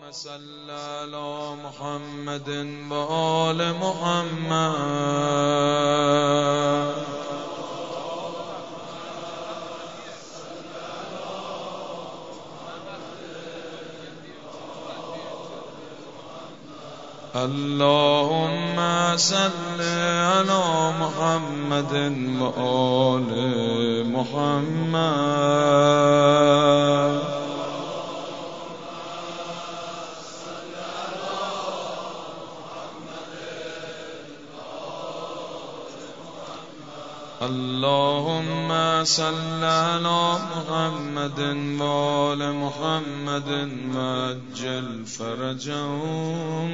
صل على محمد وآل محمد. اللهم صل على محمد وآل محمد. اللهم صل على محمد وآل محمد وعجل فرجهم.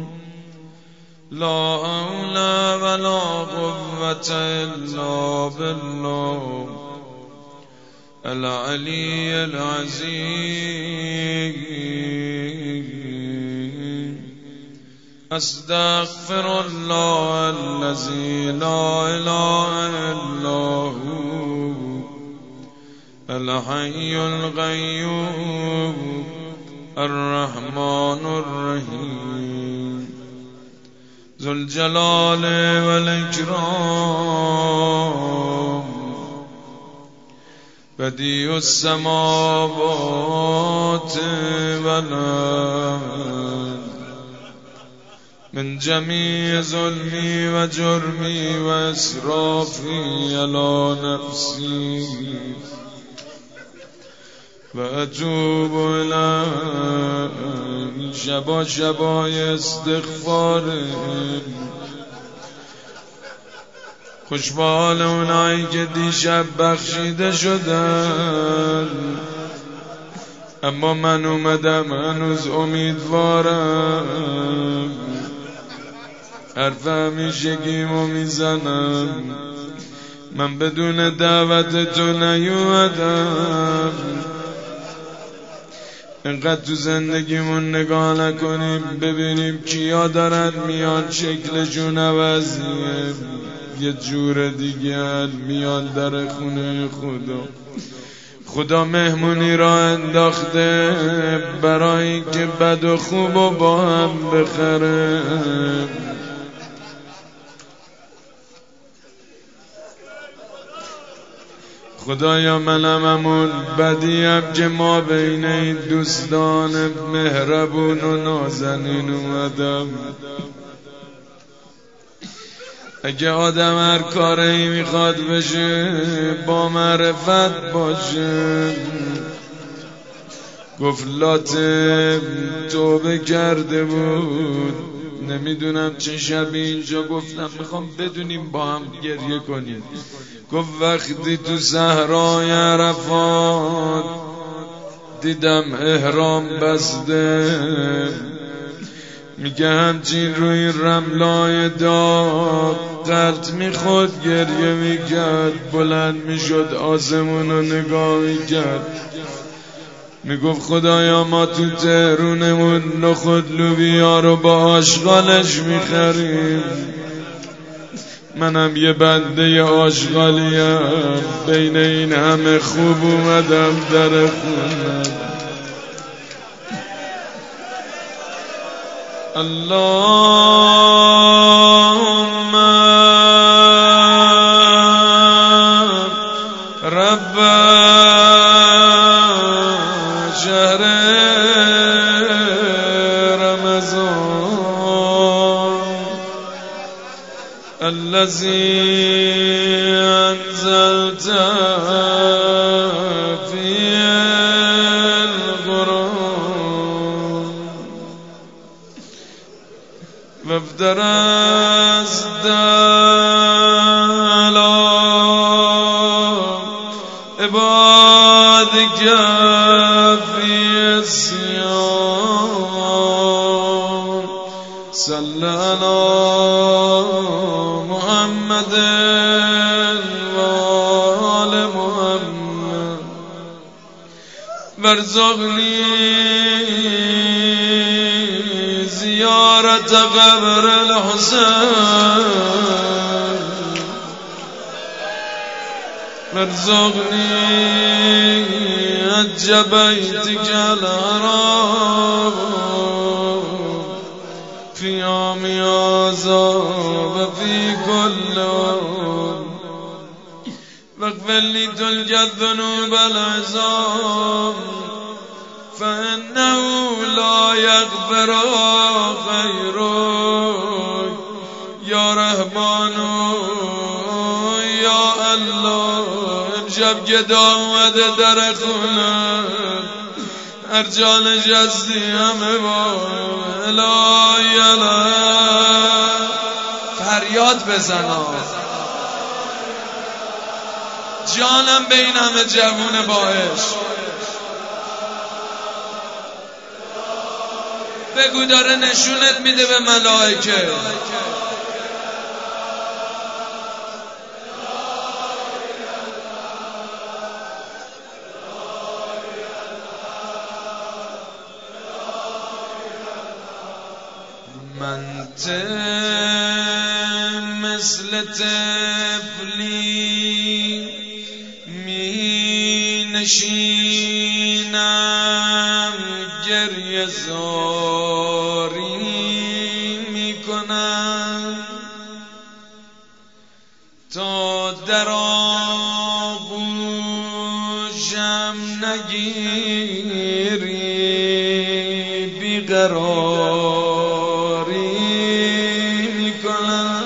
لا حول ولا قوة إلا بالله العلي العظيم. أستغفر الله الذي لا إله إلا هو الحي القيوم الرحمن الرحيم ذو الجلال والإكرام بديع السماوات والأرض. من جميع ظلمي وجرمي وإسرافي على نفسي وأتوب إليه. شبای استغفار خوشبال اونایی که دیشب بخشیده شدن، اما من اومدم هنوز امیدوارم. حرف همیشگیمو میزنم، من بدون دعوت تو نیومدم. اینقدر تو زندگیمون نگاه نکنیم ببینیم کیا دارن میان شکلشون عوضیه، یه جور دیگه میان در خونه خدا مهمونی را انداخته برای اینکه بد و خوب و با هم بخره. خدایا منم همون بدیم که ما بین این دوستان مهربون و نازنین اومدم. اگه آدم هر کاری میخواد بشه با معرفت باشه. گفت لاتم توبه کرده بود، نمیدونم چه شبی اینجا گفتم میخوام بدونیم با هم گریه کنیم. گفت وقتی تو صحرای عرفات دیدم احرام بسته، میگه همچین روی رملای داغ قلط میخورد گریه میکرد، بلند میشد آسمونو نگاه میکرد. میگفت خدایا ما تو تهرونمون نخود لوبیا رو با آشغالش میخریم، منم یه بنده آشغالیم، بین این همه خوب اومدم در خونم. اللهم رب شهر رمضان الذي أنزلت فيه القرآن وافترست على عبادك في الصيام. صل على محمد وآل محمد وارزقني زيارة قبر الحسين وارزقني حج بيتك الحرام العذاب في كل واغفر لي تلك الذنوب العظام فإنه لا يغفر غيرك یا رحمان یا الله. امشب گدا اومده در خونه، هر جا نشستی همه با الهی الهی فریاد بزنا. جانم به این همه جوون باش بگو داره نشونت میده به ملائکه. من مثل طفلی می نشینم، گریه زاری می کنم تا در آغوشم نگیری بیقراری می کنم.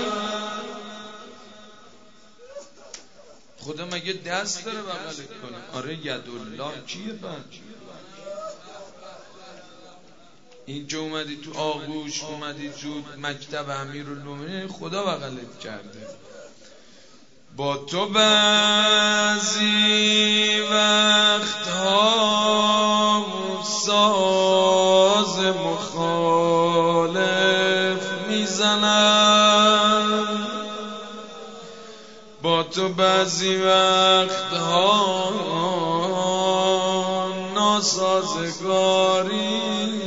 خدا مگه دست داره بغلت کنه؟ آره یدالله کیه بند؟ این که اومدی تو آغوش، اومدی تو مکتب امیرالمومنین، خدا بغلت کرده. با تو بعضی وقتها ساز مخالف میزنم، با تو بعضی وقتها ناسازگاری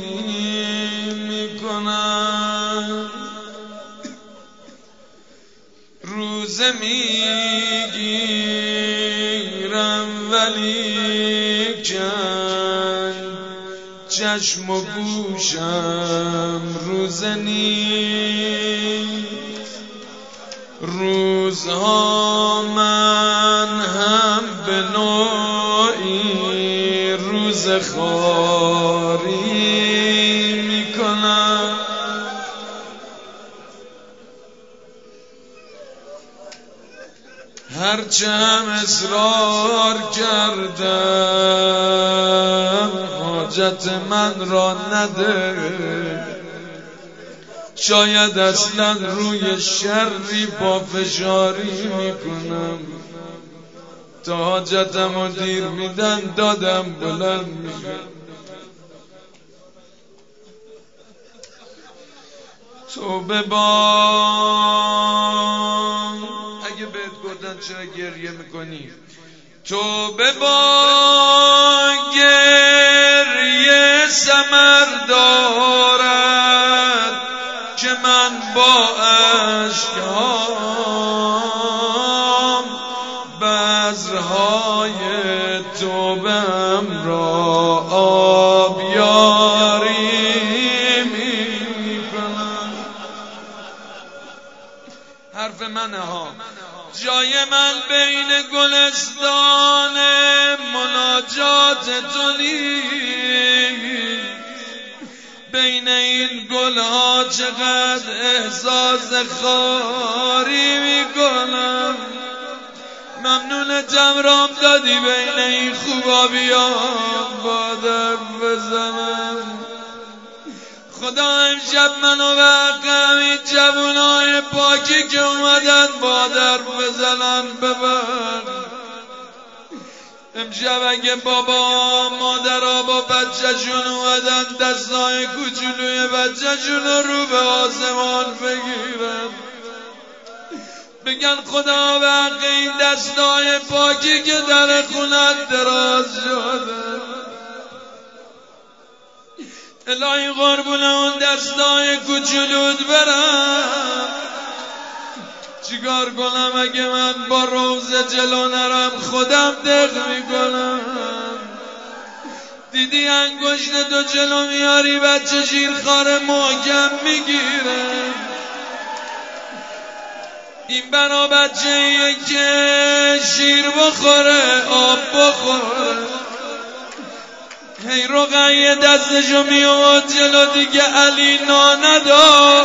میکنم. روزه میگیرم ولی کن چشم و گوشم روزه نیست. روزها من هم به نوعی روزخواری میکنم. هرچه هم اصرار کردم حاجت من را نده، شاید اصلا روی شری با فشاری میکنم. تا حاجتم رو دیر میدن دادم بلند میشه. توبه با اگه بهت گفتن چرا گریه میکنی، توبه با گریه ثمر دارد که من با اشکام بذرهای توبه‌ام را آبیاری میکنم. حرف منه ها. جای من بین گلستان مناجات تو نیست، بین این گلها چقدر احساس خاری میکنم. ممنونتم رام دادی بین این خوبابیان با در بزنم. خدا امشب منو به حق همین جوانای پاکی که اومدن با در بزنن ببر. امشب اگه بابا مادرها با بچه‌شون اومدن دستای کوچولوی بچه‌شون رو به آسمان بگیرن، بگن خدا به حق این دستای پاکی که در خونت دراز شده، الهی قربون اون دستای کوچولوت برم. چیکار کنم اگه من با روزه جلو نرم خودم دق میکنم. دیدی انگشت تو جلو میاری بچه شیرخواره محکم میگیره، این بنا بچه‌ایه که شیر بخوره آب بخوره. هی رقیه دستشو میاد جلو دیگه علی نداد.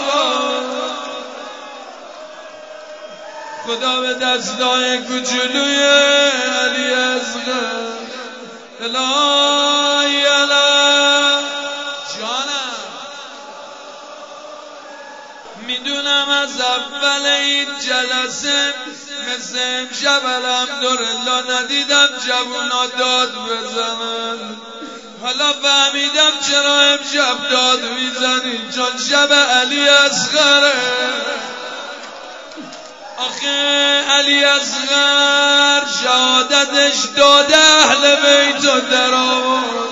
خدا به دستای کوچولوی علی اصغر الهی الهی جانم. میدونم از اول این جلسه مثل امشب الحمدلله ندیدم جوونا داد بزنن. حالا فهمیدم چرا امشب داد میزنی، چون شب علی اصغره. آخه علی اصغر شهادتش داده اهل بیت و در آورد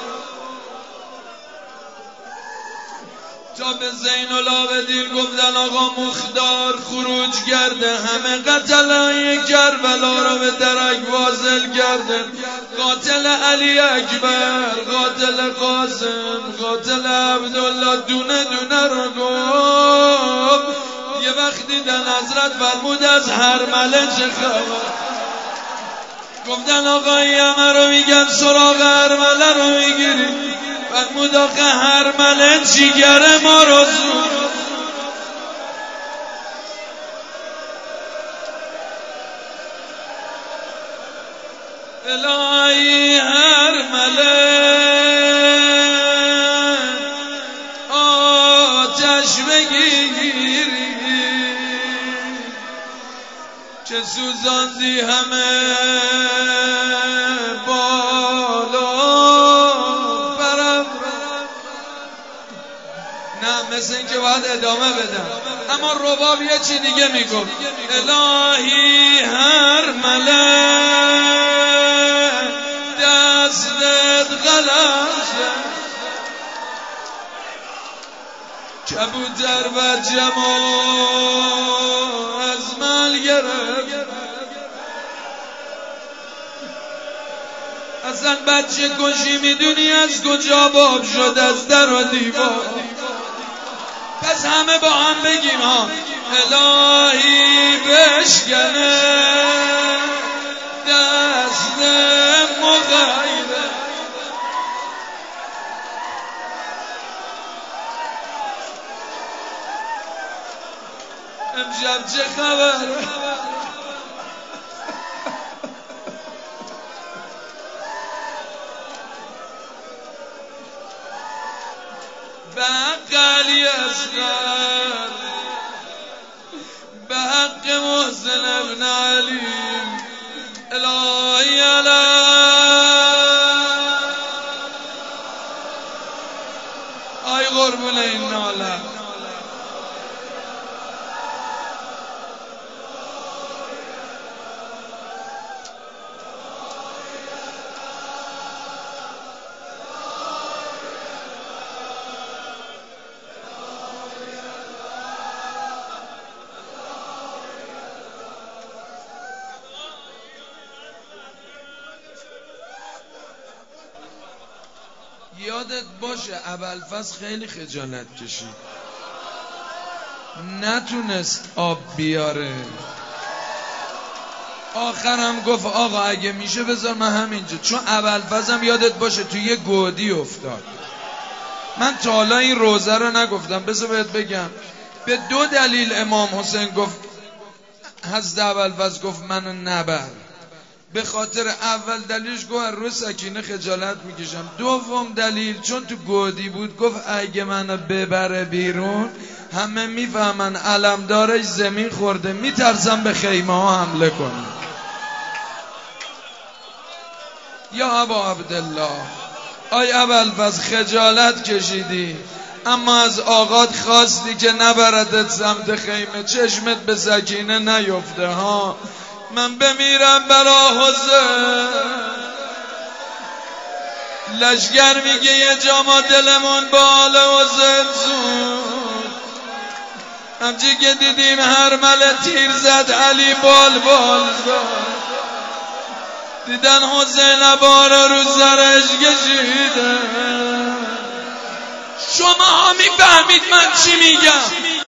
تا به زین العابدین گفتن آقا مختار خروج کرده، همه قتلای کربلا رو به درک واصل کرده. قاتل علی اکبر، قاتل قاسم، قاتل عبدالله دونه دونه رو گفت. یه وقت دیدن حضرت فرمود از هرمله چه خبر. گفتن آقا این همه رو میگن سراغ هرمله رو میگیری. فرمود آقا هرمله جیگر ما رو زود. الهی هرمله آتش بگیری که سوزاندی همه بالا برم. نه مثل این که باید ادامه بدم، اما رباب یه چی دیگه میگم. الهی هرمله دستت غلط کبوتر و جما از مل گرفت. اصلا بچه کشی میدونی از کجا باب شد؟ از در و دیوار. پس همه با هم بگیم ها الهی بشکنه دست مغیره. امشب چه خبر؟ به حق علی اصغر، به حق محسن ابن علی، الهی الهی آی قربون این ناله. یادت باشه ابوالفضل خیلی خجالت کشید، نتونست آب بیاره. آخرم گفت آقا اگه میشه بذار من همینجا، چون ابوالفضلم یادت باشه توی یه گودی افتاد. من تا حالا این روزه رو نگفتم، بذار بهت بگم. به 2 دلیل امام حسین گفت، حضرت ابوالفضل گفت منو نبر. به خاطر اول دلیلش گفت روی سکینه خجالت میکشم. دوم دلیل چون تو گودی بود، گفت اگه منو ببره بیرون همه میفهمن علمدارش زمین خورده، میترسم به خیمه ها حمله کنن. یا ابا عبدالله، آی ابوالفضل خجالت کشیدی، اما از آقات خواستی که نبردت سمت خیمه، چشمت به سکینه نیفته ها. من بمیرم برا حسین. لشگر میگه یه جا ما دلمون با حال حسین سود. همچی که دیدیم هرمله تیر زد علی بال بال زد. دیدن حسین عباره رو سرش کشیده. شما ها میفهمید من چی میگم؟